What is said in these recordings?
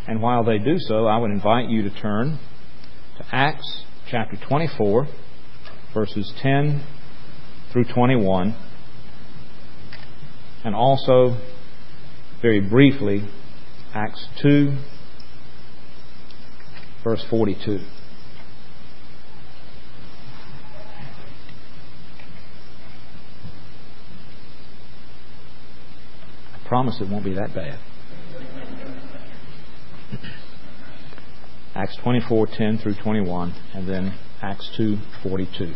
And while they do so, I would invite you to turn to Acts chapter 24, verses 10 through 21, and also, very briefly, Acts 2, verse 42. I promise it won't be that bad. Acts 24, 10 through 21, and then Acts 2, 42.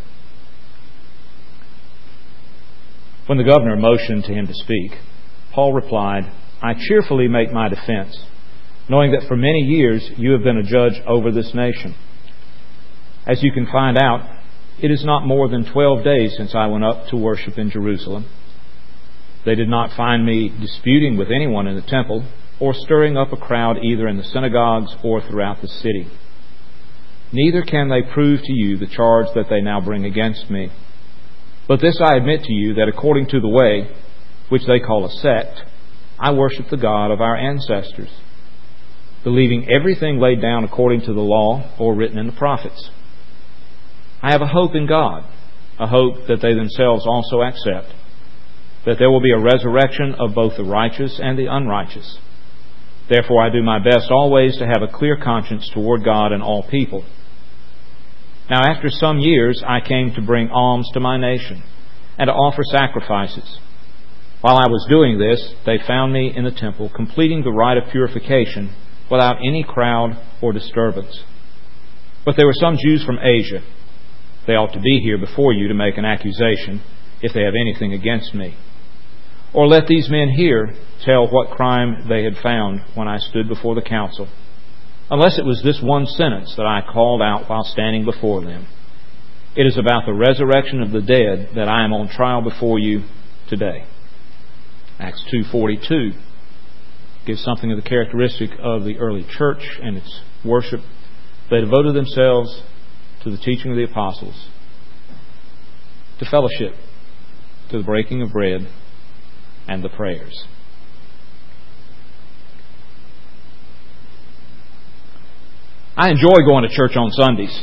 When the governor motioned to him to speak, Paul replied, "I cheerfully make my defense, knowing that for many years you have been a judge over this nation. As you can find out, it is not more than 12 days since I went up to worship in Jerusalem. They did not find me disputing with anyone in the temple, or stirring up a crowd either in the synagogues or throughout the city. Neither can they prove to you the charge that they now bring against me. But this I admit to you, that according to the way, which they call a sect, I worship the God of our ancestors, believing everything laid down according to the law or written in the prophets. I have a hope in God, a hope that they themselves also accept, that there will be a resurrection of both the righteous and the unrighteous. Therefore I do my best always to have a clear conscience toward God and all people. Now after some years I came to bring alms to my nation, and to offer sacrifices. While I was doing this, they found me in the temple, completing the rite of purification without any crowd or disturbance. But there were some Jews from Asia. They ought to be here before you to make an accusation, if they have anything against me. Or let these men here tell what crime they had found when I stood before the council, unless it was this one sentence that I called out while standing before them. It is about the resurrection of the dead that I am on trial before you today." Acts 2:42 gives something of the characteristic of the early church and its worship. They devoted themselves to the teaching of the apostles, to fellowship, to the breaking of bread, and the prayers. I enjoy going to church on Sundays.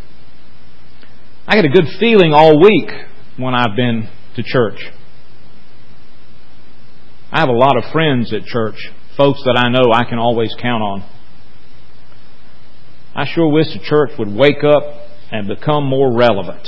I get a good feeling all week when I've been to church. I have a lot of friends at church, folks that I know I can always count on. I sure wish the church would wake up and become more relevant.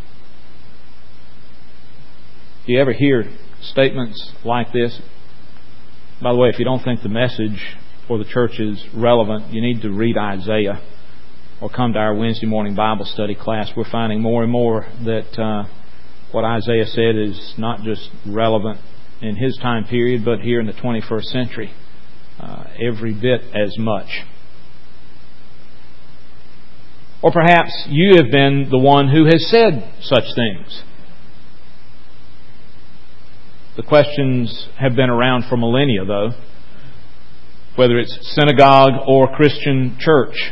Do you ever hear statements like this? By the way, if you don't think the message or the church is relevant, you need to read Isaiah or come to our Wednesday morning Bible study class. We're finding more and more that what Isaiah said is not just relevant in his time period, but here in the 21st century, every bit as much. Or perhaps you have been the one who has said such things. The questions have been around for millennia, though, whether it's synagogue or Christian church.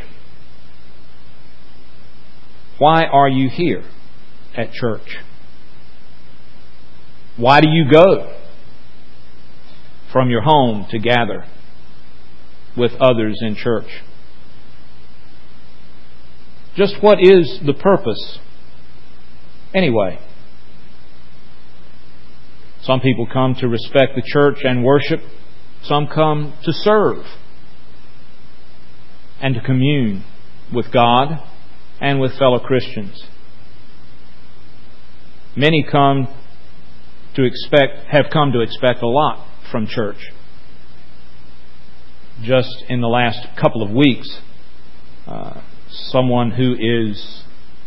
Why are you here at church? Why do you go from your home to gather with others in church? Just what is the purpose anyway? Some people come to respect the church and worship. Some come to serve and to commune with God and with fellow Christians. Many have come to expect a lot from church. Just in the last couple of weeks, someone who is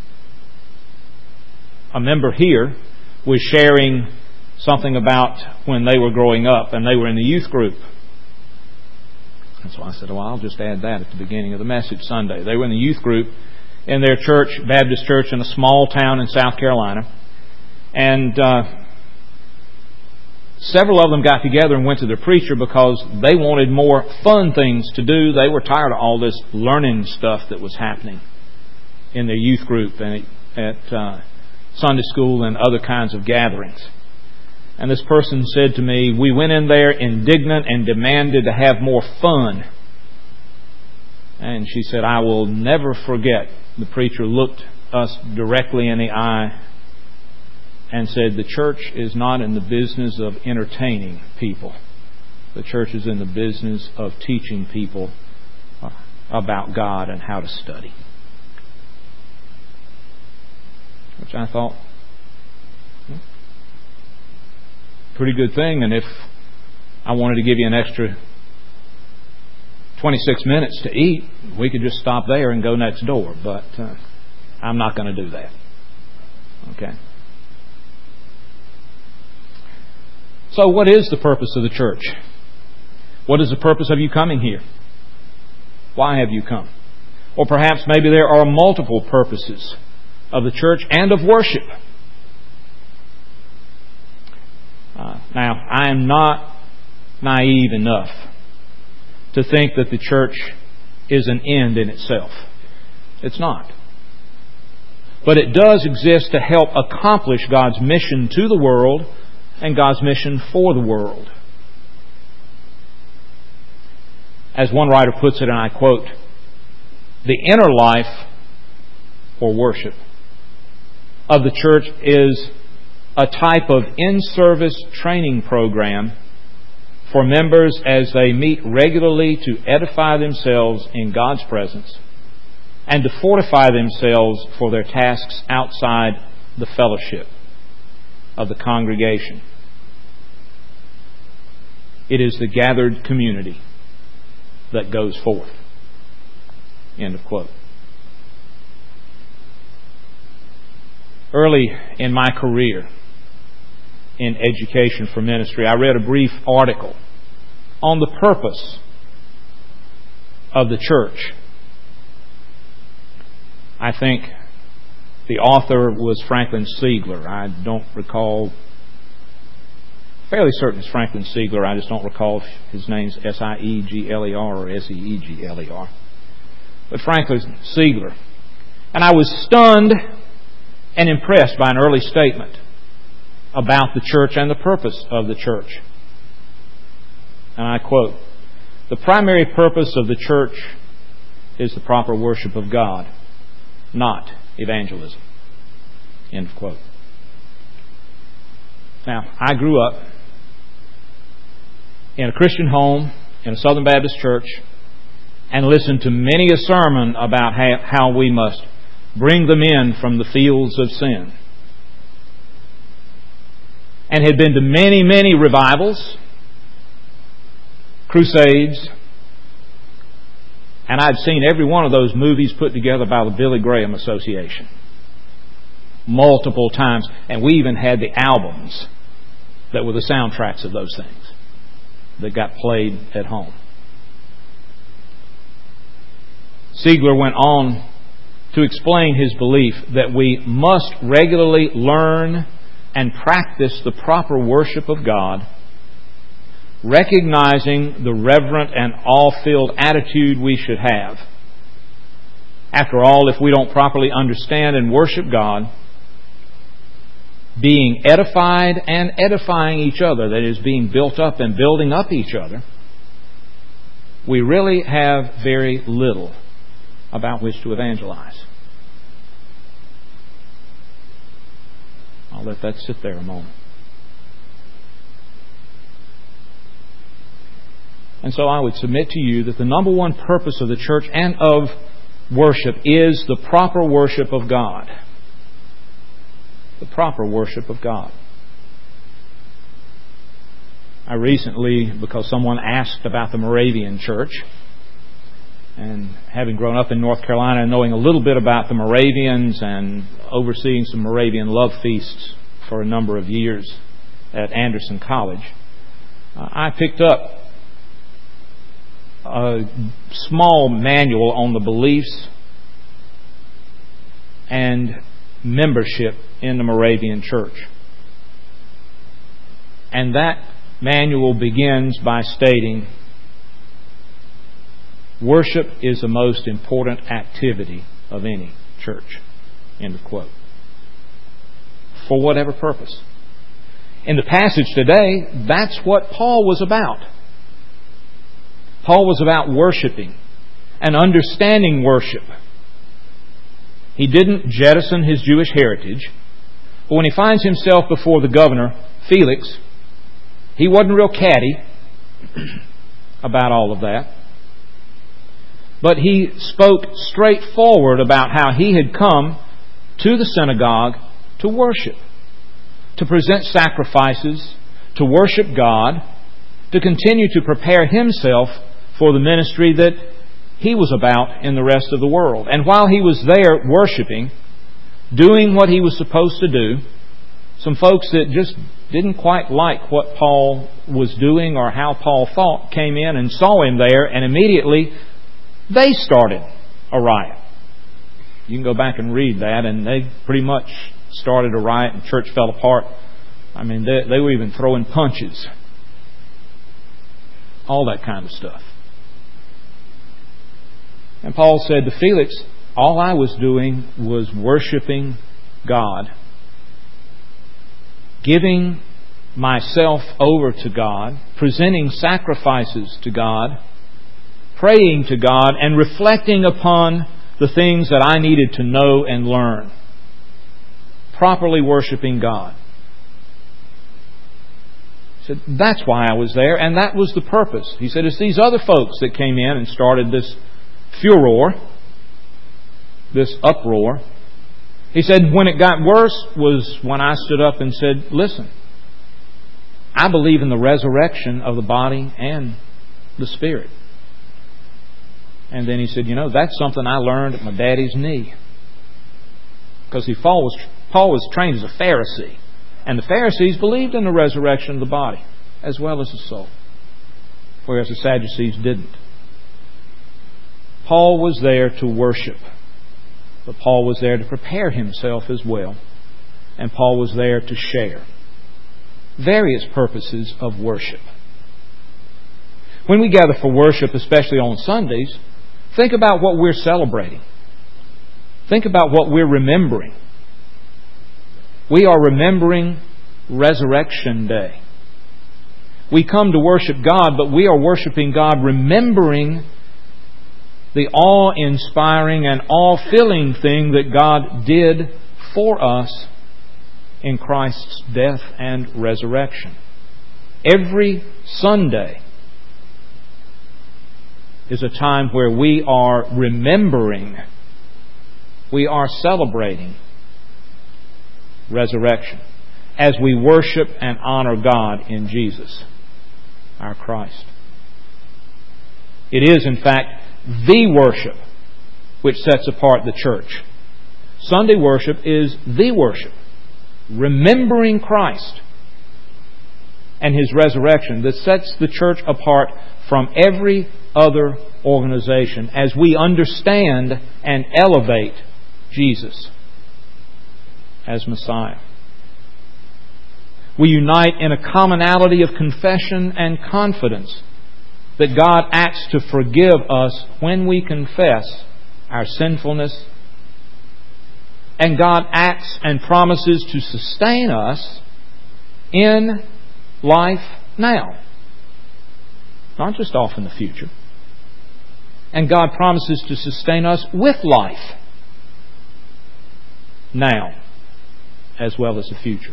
a member here was sharing something about when they were growing up and they were in the youth group. And so I said, well, I'll just add that at the beginning of the message Sunday. They were in the youth group in their church, Baptist church in a small town in South Carolina. And several of them got together and went to their preacher because they wanted more fun things to do. They were tired of all this learning stuff that was happening in their youth group and at Sunday school and other kinds of gatherings. And this person said to me, we went in there indignant and demanded to have more fun And she said, I will never forget. The preacher looked us directly in the eye and said, the church is not in the business of entertaining people. The church is in the business of teaching people about God and how to study. Which I thought, pretty good thing. And if I wanted to give you an extra 26 minutes to eat, we could just stop there and go next door. But I'm not going to do that. Okay? So what is the purpose of the church? What is the purpose of you coming here? Why have you come? Or perhaps maybe there are multiple purposes of the church and of worship. Now, I am not naive enough to think that the church is an end in itself. It's not. But it does exist to help accomplish God's mission to the world and God's mission for the world. As one writer puts it, and I quote, the inner life or worship of the church is a type of in-service training program for members as they meet regularly to edify themselves in God's presence and to fortify themselves for their tasks outside the fellowship of the congregation. It is the gathered community that goes forth. End of quote. Early in my career in education for ministry, I read a brief article on the purpose of the church. I think the author was Franklin Siegler. I don't recall, fairly certain it's Franklin Siegler. I just don't recall if his name's Siegler or Seegler. But Franklin Siegler. And I was stunned and impressed by an early statement about the church and the purpose of the church. And I quote, the primary purpose of the church is the proper worship of God, not evangelism. End of quote. Now, I grew up in a Christian home in a Southern Baptist church and listened to many a sermon about how we must bring them in from the fields of sin. And had been to many, many revivals, crusades, and I'd seen every one of those movies put together by the Billy Graham Association multiple times, and we even had the albums that were the soundtracks of those things that got played at home. Siegler went on to explain his belief that we must regularly learn and practice the proper worship of God, recognizing the reverent and awe-filled attitude we should have. After all, if we don't properly understand and worship God, being edified and edifying each other, that is, being built up and building up each other, we really have very little about which to evangelize. I'll let that sit there a moment. And so I would submit to you that the number one purpose of the church and of worship is the proper worship of God. The proper worship of God. I recently, because someone asked about the Moravian Church, and having grown up in North Carolina and knowing a little bit about the Moravians and overseeing some Moravian love feasts for a number of years at Anderson College, I picked up a small manual on the beliefs and membership in the Moravian Church. And that manual begins by stating, worship is the most important activity of any church. End of quote. For whatever purpose. In the passage today, that's what Paul was about. Paul was about worshiping and understanding worship. He didn't jettison his Jewish heritage, but when he finds himself before the governor, Felix, he wasn't real catty about all of that. But he spoke straightforward about how he had come to the synagogue to worship, to present sacrifices, to worship God, to continue to prepare himself for the ministry that he was about in the rest of the world. And while he was there worshiping, doing what he was supposed to do, some folks that just didn't quite like what Paul was doing or how Paul thought came in and saw him there, and immediately they started a riot. You can go back and read that, and they pretty much started a riot and church fell apart. I mean, they were even throwing punches. All that kind of stuff. And Paul said to Felix, all I was doing was worshiping God, giving myself over to God, presenting sacrifices to God, praying to God, and reflecting upon the things that I needed to know and learn. Properly worshiping God. He said, that's why I was there, and that was the purpose. He said, it's these other folks that came in and started this furor, this uproar. He said, when it got worse was when I stood up and said, listen, I believe in the resurrection of the body and the spirit. And then he said, that's something I learned at my daddy's knee. Because Paul was trained as a Pharisee. And the Pharisees believed in the resurrection of the body as well as the soul. Whereas the Sadducees didn't. Paul was there to worship. But Paul was there to prepare himself as well. And Paul was there to share various purposes of worship. When we gather for worship, especially on Sundays, think about what we're celebrating. Think about what we're remembering. We are remembering Resurrection Day. We come to worship God, but we are worshiping God remembering the awe-inspiring and awe-filling thing that God did for us in Christ's death and resurrection. Every Sunday is a time where we are remembering, we are celebrating resurrection as we worship and honor God in Jesus, our Christ. It is, in fact, the worship which sets apart the church. Sunday worship is the worship, remembering Christ and His resurrection, that sets the church apart from every other organization as we understand and elevate Jesus as Messiah. We unite in a commonality of confession and confidence that God acts to forgive us when we confess our sinfulness, and God acts and promises to sustain us in life now, not just off in the future. And God promises to sustain us with life now as well as the future.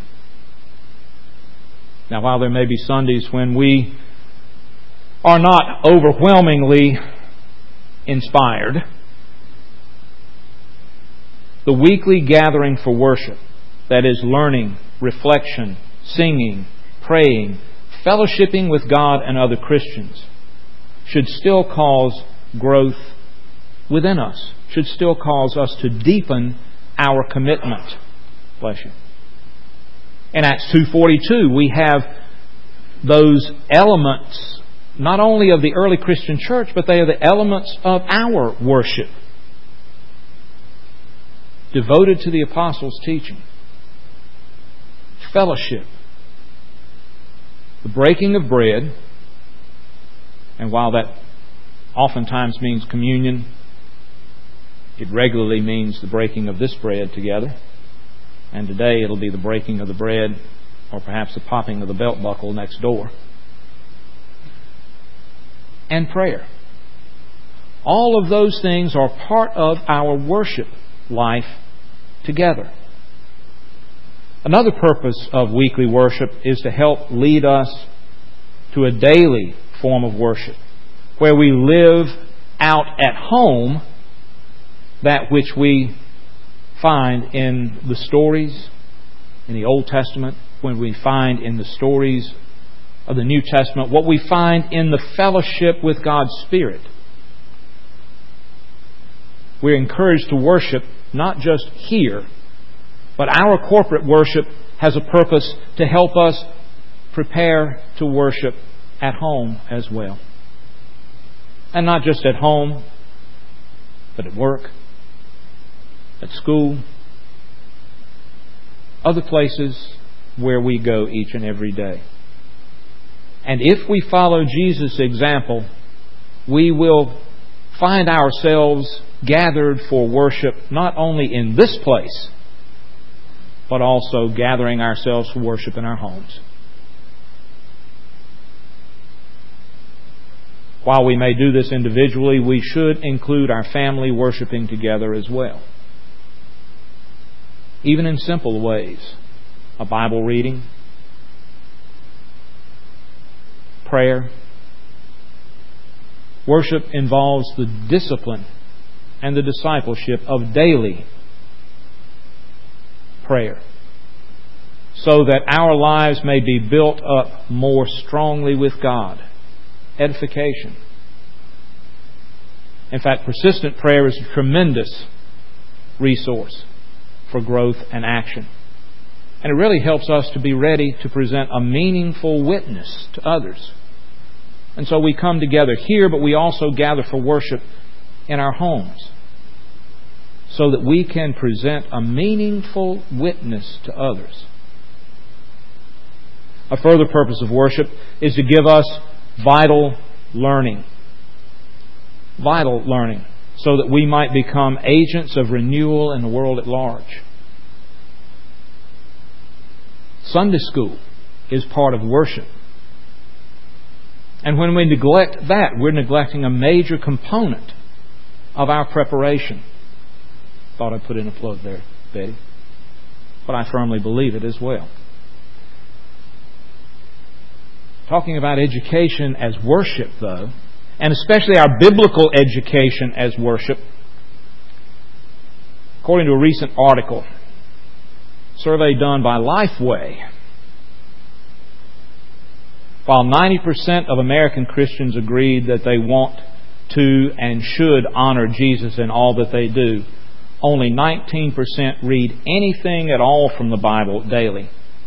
Now, while there may be Sundays when we are not overwhelmingly inspired, the weekly gathering for worship, that is learning, reflection, singing, praying, fellowshipping with God and other Christians, should still cause growth within us, should still cause us to deepen our commitment. Bless you. In Acts 2:42, we have those elements, not only of the early Christian church, but they are the elements of our worship, devoted to the apostles' teaching, fellowship, the breaking of bread, and while that oftentimes means communion, it regularly means the breaking of this bread together. And today it'll be the breaking of the bread, or perhaps the popping of the belt buckle next door. And prayer. All of those things are part of our worship life together. Another purpose of weekly worship is to help lead us to a daily form of worship, where we live out at home that which we find in the stories in the Old Testament, when we find in the stories of the New Testament, what we find in the fellowship with God's Spirit. We're encouraged to worship not just here, but our corporate worship has a purpose to help us prepare to worship at home as well. And not just at home, but at work, at school, other places where we go each and every day. And if we follow Jesus' example, we will find ourselves gathered for worship not only in this place, but also gathering ourselves for worship in our homes. While we may do this individually, we should include our family worshiping together as well. Even in simple ways. A Bible reading, prayer. Worship involves the discipline and the discipleship of daily prayer, so that our lives may be built up more strongly with God. Edification. In fact, persistent prayer is a tremendous resource for growth and action. And it really helps us to be ready to present a meaningful witness to others. And so we come together here, but we also gather for worship in our homes, so that we can present a meaningful witness to others. A further purpose of worship is to give us vital learning. Vital learning, so that we might become agents of renewal in the world at large. Sunday school is part of worship. And when we neglect that, we're neglecting a major component of our preparation. Thought I'd put in a plug there, Betty. But I firmly believe it as well. Talking about education as worship, though, and especially our biblical education as worship, according to a recent article, survey done by Lifeway, while 90% of American Christians agreed that they want to and should honor Jesus in all that they do, only 19% read anything at all from the Bible daily.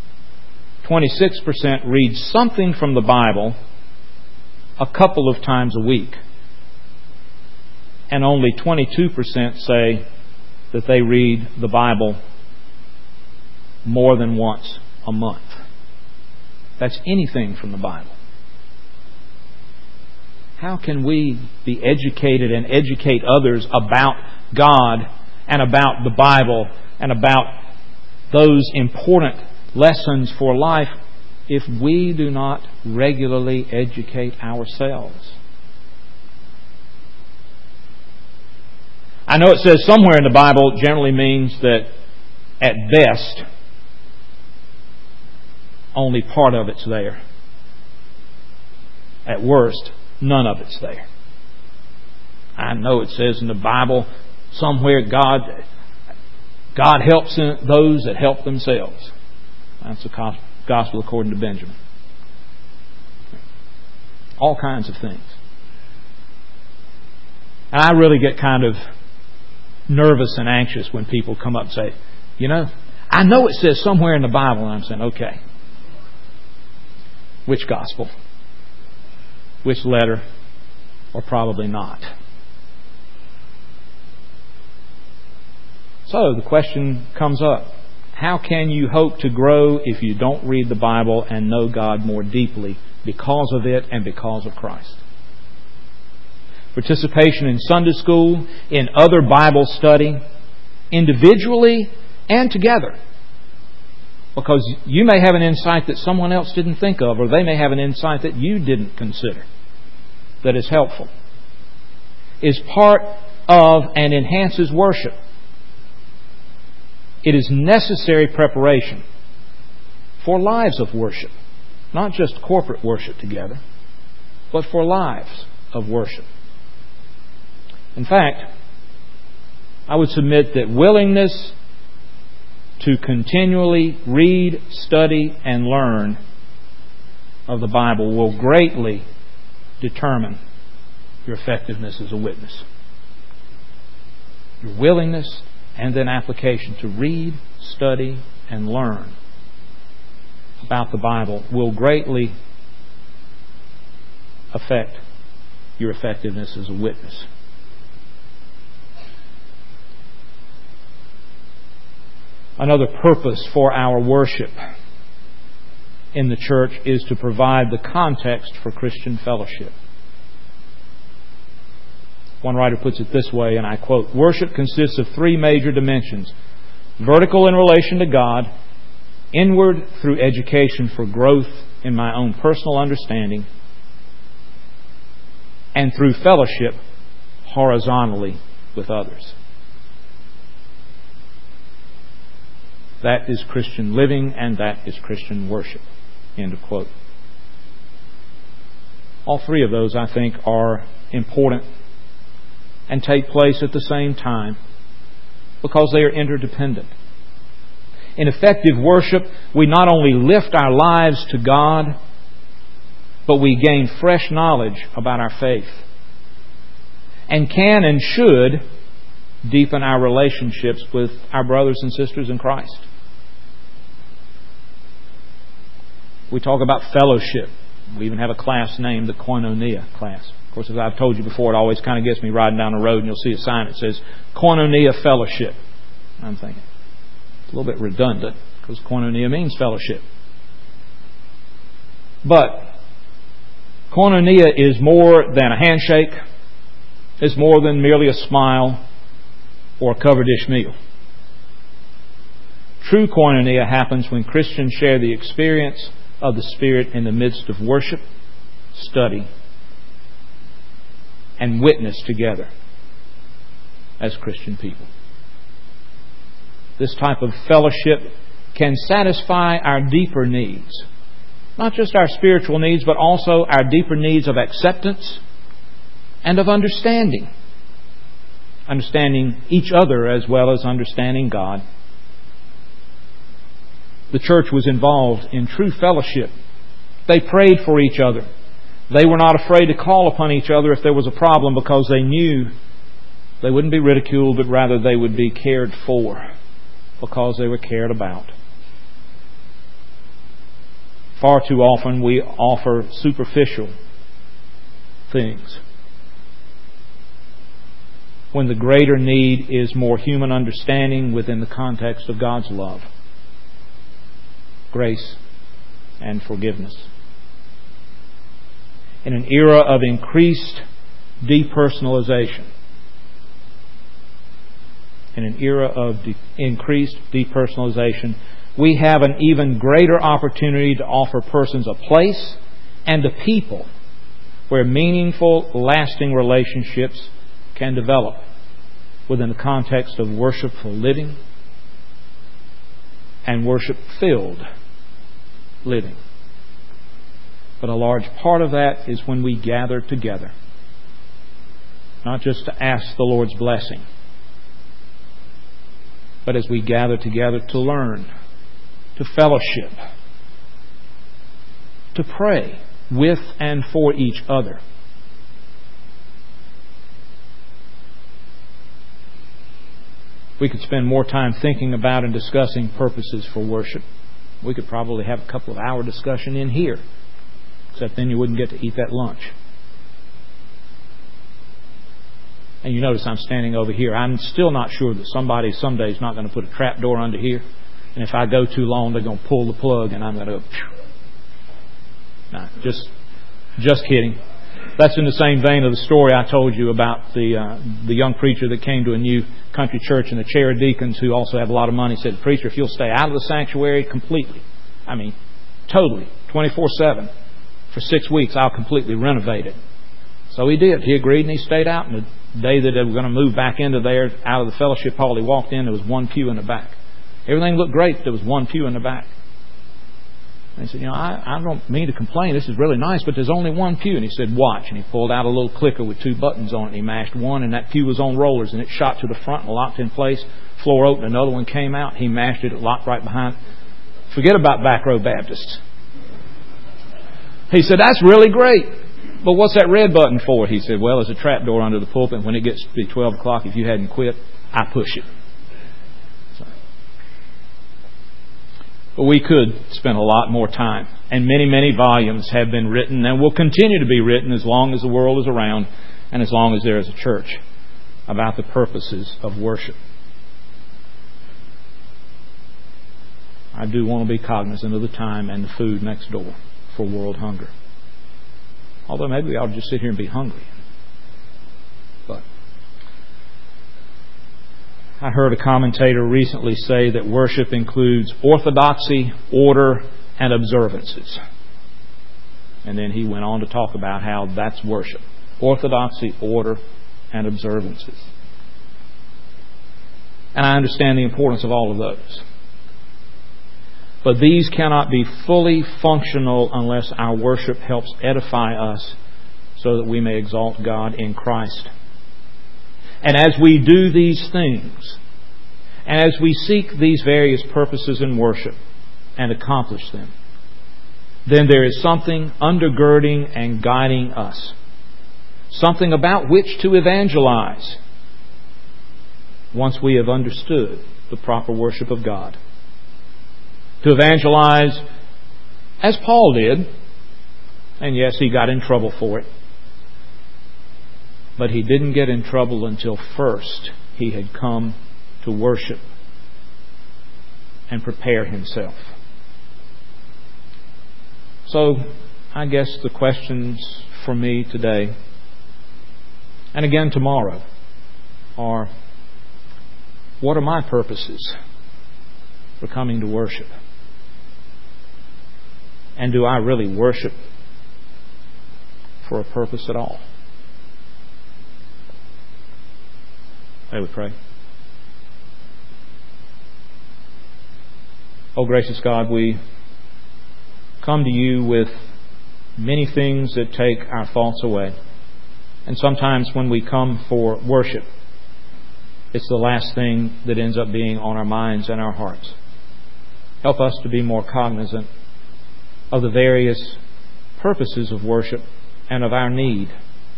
26% read something from the Bible a couple of times a week. And only 22% say that they read the Bible more than once a month. That's anything from the Bible. How can we be educated and educate others about God and about the Bible and about those important lessons for life if we do not regularly educate ourselves? I know it says somewhere in the Bible generally means that at best only part of it's there. At worst, none of it's there. I know it says in the Bible somewhere God helps those that help themselves. That's the gospel according to Benjamin. All kinds of things. And I really get kind of nervous and anxious when people come up and say, I know it says somewhere in the Bible, and I'm saying, okay. Which gospel? Which letter? Or probably not. So the question comes up. How can you hope to grow if you don't read the Bible and know God more deeply because of it and because of Christ? Participation in Sunday school, in other Bible study, individually and together. Because you may have an insight that someone else didn't think of, or they may have an insight that you didn't consider that is helpful. is part of and enhances worship. It is necessary preparation for lives of worship. Not just corporate worship together, but for lives of worship. In fact, I would submit that willingness to continually read, study, and learn of the Bible will greatly determine your effectiveness as a witness. Your willingness and then application to read, study, and learn about the Bible will greatly affect your effectiveness as a witness. Another purpose for our worship in the church is to provide the context for Christian fellowship. One writer puts it this way, and I quote, "Worship consists of three major dimensions: vertical in relation to God, inward through education for growth in my own personal understanding, and through fellowship horizontally with others." That is Christian living, and that is Christian worship. End of quote. All three of those, I think, are important and take place at the same time because they are interdependent. In effective worship, we not only lift our lives to God, but we gain fresh knowledge about our faith and can and should deepen our relationships with our brothers and sisters in Christ. We talk about fellowship. We even have a class named the Koinonia class. Of course, as I've told you before, it always kind of gets me riding down the road and you'll see a sign that says Koinonia Fellowship. I'm thinking, it's a little bit redundant because Koinonia means fellowship. But Koinonia is more than a handshake. It's more than merely a smile or a cover dish meal. True Koinonia happens when Christians share the experience of the Spirit in the midst of worship, study, and witness together as Christian people. This type of fellowship can satisfy our deeper needs. Not just our spiritual needs, but also our deeper needs of acceptance and of understanding. Understanding each other as well as understanding God. The church was involved in true fellowship. They prayed for each other. They were not afraid to call upon each other if there was a problem because they knew they wouldn't be ridiculed, but rather they would be cared for because they were cared about. Far too often we offer superficial things when the greater need is more human understanding within the context of God's love, grace, and forgiveness. In an era of increased depersonalization, we have an even greater opportunity to offer persons a place and a people where meaningful, lasting relationships can develop within the context of worshipful living and worship-filled living. But a large part of that is when we gather together, not just to ask the Lord's blessing, but as we gather together to learn, to fellowship, to pray with and for each other. We could spend more time thinking about and discussing purposes for worship. We could probably have a couple of hour discussion in here, except then you wouldn't get to eat that lunch. And you notice I'm standing over here. I'm still not sure that somebody someday is not going to put a trap door under here. And if I go too long, they're going to pull the plug and I'm going to go... Nah, just kidding. That's in the same vein of the story I told you about the young preacher that came to a new country church, and the chair of deacons, who also have a lot of money, said, "Preacher, if you'll stay out of the sanctuary completely, totally, 24/7, for 6 weeks, I'll completely renovate it." So he did. He agreed and he stayed out, and day that they were going to move back into there, out of the fellowship hall, he walked in, there was one pew in the back. Everything looked great, but there was one pew in the back. And he said, I don't mean to complain, this is really nice, but there's only one pew. And he said, watch. And he pulled out a little clicker with 2 buttons on it, and he mashed one, and that pew was on rollers, and it shot to the front and locked in place. Floor opened, another one came out, he mashed it, it locked right behind. Forget about back row Baptists. He said, that's really great. But what's that red button for? He said, well, there's a trap door under the pulpit. When it gets to be 12 o'clock, if you hadn't quit, I push it. But we could spend a lot more time. And many, many volumes have been written and will continue to be written as long as the world is around and as long as there is a church about the purposes of worship. I do want to be cognizant of the time and the food next door for world hunger. Although maybe we ought to just sit here and be hungry. But I heard a commentator recently say that worship includes orthodoxy, order, and observances. And then he went on to talk about how that's worship. Orthodoxy, order, and observances. And I understand the importance of all of those. But these cannot be fully functional unless our worship helps edify us so that we may exalt God in Christ. And as we do these things, and as we seek these various purposes in worship and accomplish them, then there is something undergirding and guiding us. Something about which to evangelize once we have understood the proper worship of God. To evangelize as Paul did, and yes, he got in trouble for it. But he didn't get in trouble until first he had come to worship and prepare himself. So, I guess the questions for me today, and again tomorrow, are, what are my purposes for coming to worship? And do I really worship for a purpose at all? May we pray. Oh, gracious God, we come to you with many things that take our thoughts away. And sometimes when we come for worship, it's the last thing that ends up being on our minds and our hearts. Help us to be more cognizant of the various purposes of worship and of our need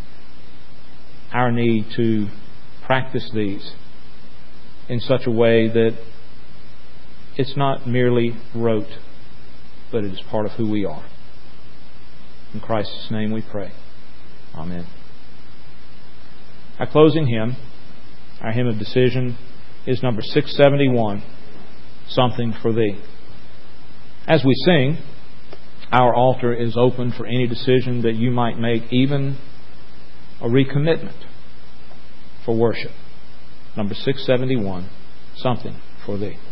to practice these in such a way that it's not merely rote, but it is part of who we are. In Christ's name we pray. Amen. Our closing hymn, our hymn of decision, is number 671, Something for Thee. As we sing, our altar is open for any decision that you might make, even a recommitment for worship. Number 671, Something for Thee.